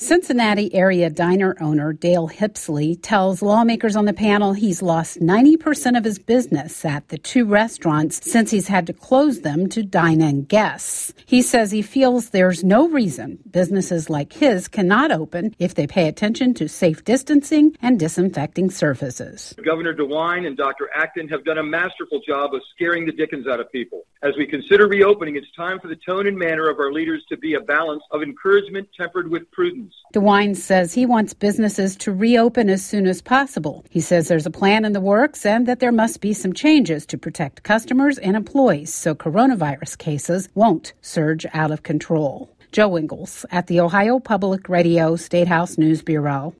Cincinnati area diner owner Dale Hipsley tells lawmakers on the panel he's lost 90% of his business at the two restaurants since he's had to close them to dine-in guests. He says he feels there's no reason businesses like his cannot open if they pay attention to safe distancing and disinfecting surfaces. Governor DeWine and Dr. Acton have done a masterful job of scaring the dickens out of people. As we consider reopening, it's time for the tone and manner of our leaders to be a balance of encouragement tempered with prudence. DeWine says he wants businesses to reopen as soon as possible. He says there's a plan in the works and that there must be some changes to protect customers and employees so coronavirus cases won't surge out of control. Joe Ingles at the Ohio Public Radio State House News Bureau.